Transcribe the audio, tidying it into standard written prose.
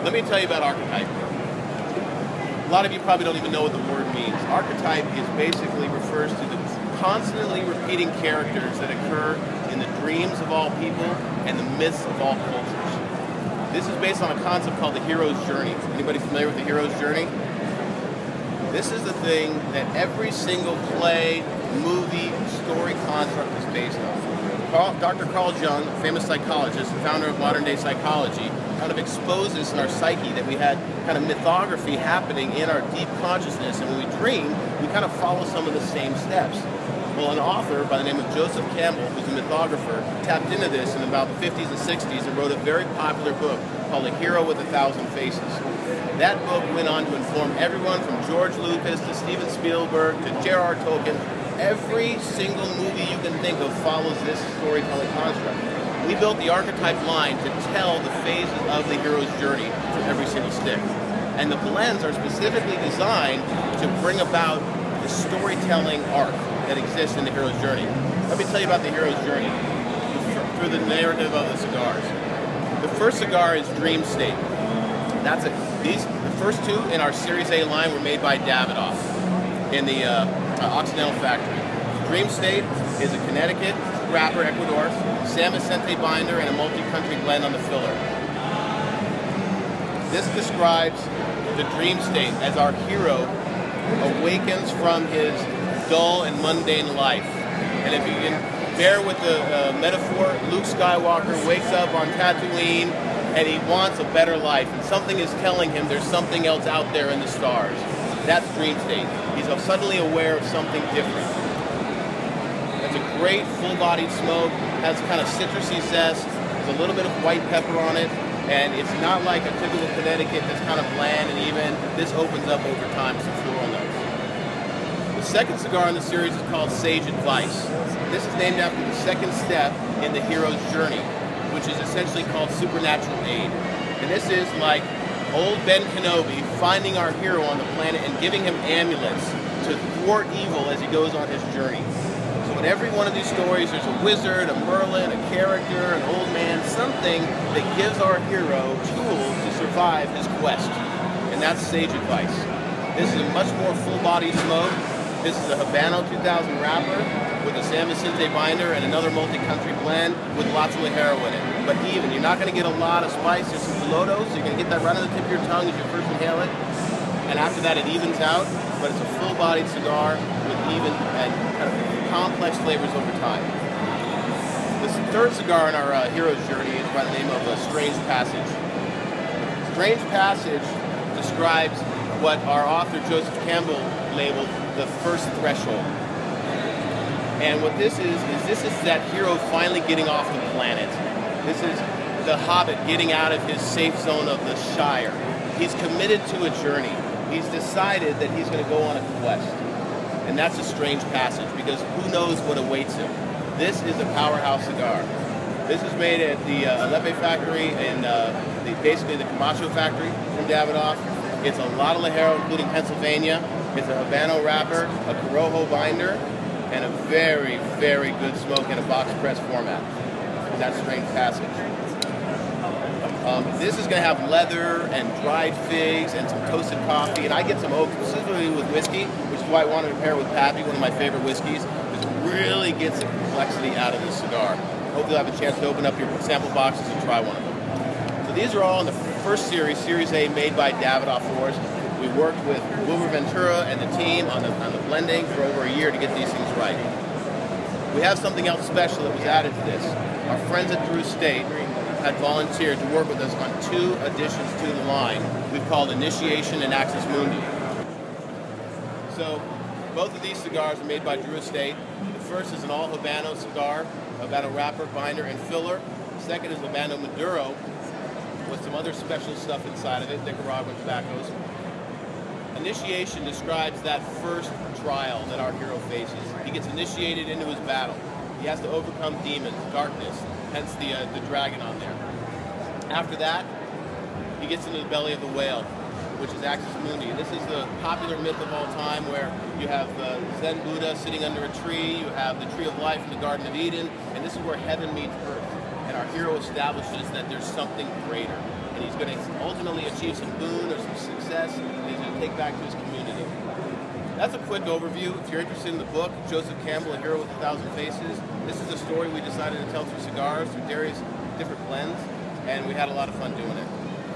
Let me tell you about archetype. A lot of you probably don't even know what the word means. Archetype is basically refers to the constantly repeating characters that occur in the dreams of all people and the myths of all cultures. This is based on a concept called the hero's journey. Anybody familiar with the hero's journey? This is the thing that every single play, movie, story construct is based on. Dr. Carl Jung, famous psychologist and founder of modern day psychology, kind of exposed this in our psyche, that we had kind of mythography happening in our deep consciousness, and when we dream, we kind of follow some of the same steps. Well, an author by the name of Joseph Campbell, who's a mythographer, tapped into this in about the 50s and 60s and wrote a very popular book called A Hero with a Thousand Faces. That book went on to inform everyone from George Lucas to Steven Spielberg to J.R.R. Tolkien. Every single movie you can think of follows this storytelling construct. We built the archetype line to tell the phases of the hero's journey for every single stick. And the blends are specifically designed to bring about the storytelling arc that exists in the hero's journey. Let me tell you about the hero's journey through the narrative of the cigars. The first cigar is Dream State. That's it. The first two in our Series A line were made by Davidoff in the Occidental factory. Dream State is a Connecticut wrapper, Ecuador, San Vicente binder, and a multi-country blend on the filler. This describes the dream state as our hero awakens from his dull and mundane life. And if you can bear with the metaphor, Luke Skywalker wakes up on Tatooine and he wants a better life, and something is telling him there's something else out there in the stars. That's dream state. He's suddenly aware of something different. It's a great full-bodied smoke, has kind of citrusy zest, there's a little bit of white pepper on it, and it's not like a typical Connecticut that's kind of bland and even. This opens up over time to floral notes. The second cigar in the series is called Sage Advice. This is named after the second step in the hero's journey, which is essentially called supernatural aid. And this is like old Ben Kenobi finding our hero on the planet and giving him amulets to thwart evil as he goes on his journey. So in every one of these stories, there's a wizard, a Merlin, a character, an old man, something that gives our hero tools to survive his quest. And that's Sage Advice. This is a much more full-body smoke. This is a Habano 2000 wrapper with a San Vicente binder and another multi-country blend with lots of Ligero in it. But even, you're not going to get a lot of spice. There's some pilotos, so you're going to get that right on the tip of your tongue as you first inhale it. And after that, it evens out, but it's a full-bodied cigar with even and kind of complex flavors over time. This third cigar in our hero's journey is by the name of Strange Passage. Strange Passage describes what our author Joseph Campbell labeled the first threshold. And what this is that hero finally getting off the planet. This is the Hobbit getting out of his safe zone of the Shire. He's committed to a journey. He's decided that he's going to go on a quest. And that's a strange passage, because who knows what awaits him. This is a powerhouse cigar. This is made at the Alepe factory and basically the Camacho factory from Davidoff. It's a lot of Ligero, including Pennsylvania. It's a Habano wrapper, a Corojo binder, and a very, very good smoke in a box press format. That's Strange Passage. This is going to have leather and dried figs and some toasted coffee, and I get some oak specifically with whiskey, which is why I wanted to pair it with Pappy, one of my favorite whiskeys, because it really gets the complexity out of this cigar. Hopefully you'll have a chance to open up your sample boxes and try one of them. So these are all in the first series, Series A, made by Davidoff for us. We worked with Wilbur Ventura and the team on the blending for over a year to get these things right. We have something else special that was added to this. Our friends at Drew Estate had volunteered to work with us on 2 additions to the line we've called Initiation and Axis Mundi. So both of these cigars are made by Drew Estate. The first is an all Habano cigar, Habano wrapper, binder, and filler. The second is Habano Maduro with some other special stuff inside of it, Nicaraguan tobaccos. Initiation describes that first trial that our hero faces. He gets initiated into his battle. He has to overcome demons, darkness, hence the dragon on there. After that, he gets into the belly of the whale, which is Axis Mundi. This is the popular myth of all time where you have Zen Buddha sitting under a tree, you have the tree of life in the Garden of Eden, and this is where heaven meets earth. And our hero establishes that there's something greater. And he's going to ultimately achieve some boon or some success, and he's going to take back to his community. That's a quick overview. If you're interested in the book, Joseph Campbell, A Hero with a Thousand Faces, this is a story we decided to tell through cigars, through various different blends, and we had a lot of fun doing it.